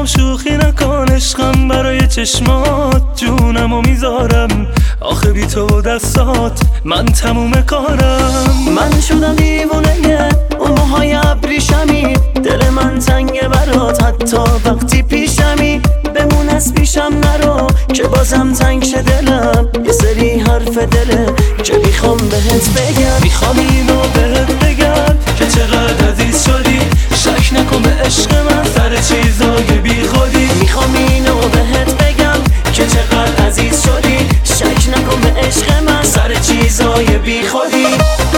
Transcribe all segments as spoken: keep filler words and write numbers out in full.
شوخی نکن عشقم برای چشمات جونمو میذارم آخه بی تو دستات من تموم کارم. من شدم دیوونه اون موهای ابریشمی، دل من تنگه برات حتی وقتی پیشمی. بمون از پیشم نرو که بازم تنگ شه دلم، یه سری حرف دله که میخوام بهت بگم. میخوام اینو بهت بگم که چقدر عزیز شدی، شک نکن به عشق من سر چیزای بی خودی. میخوام اینو بهت بگم که چقدر عزیز شدی، شک نکن به عشق من سر چیزای بی خودی.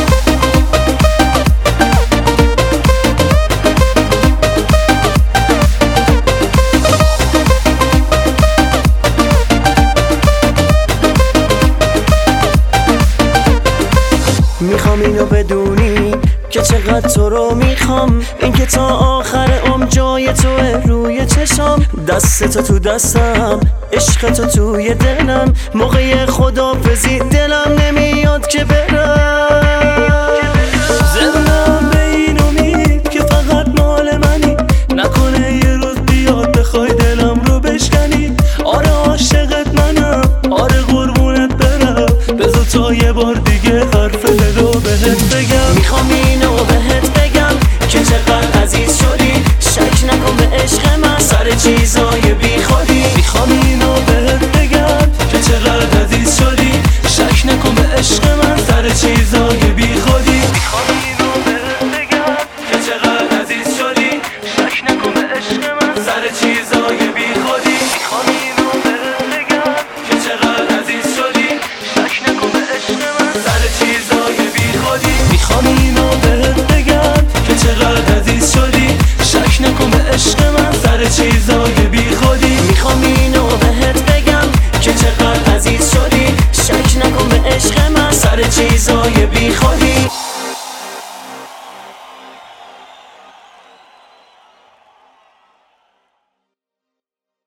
میخوام اینو بدونی که چقدر تو رو میخوام، اینکه تا آخر عمر جای توه روی چشام. دست تو تو دستم، عشق تو توی دلم، موقع خدافزی دلم نمیاد که برم. زندم به این امید که فقط مال منی، نکنه یه روز بیاد بخوای دلم رو بشکنی. آره عاشقت منم، آره قربونت برم، بذار تا یه بار دیگه حرف دلو بهت بگم. میخوام اینو بهت بگم که چقدر عزیز شدی، شک نکن به عشق من سر چیزای بی خودی. میخوام اینو بهت بگم که چقدر عزیز شدی، شک نکن به عشق من سر چیزای بی خودی. میخوام اینو بهت بگم که چقدر عزیز شدی، شک نکن به عشق من سر چیزای بی خودی. میخوام اینو بهت بگم که چقدر عزیز شدی، شک نکن به عشق من سر چیزای بی خودی. میخوام اینو بهت بگم که چقدر عزیز شدی، شک نکن به عشق من سر چیزای بی خودی. میخوام اینو بهت بگم که چقدر عزیز شدی، شک نکن به عشق من سر چیزای بی خودی.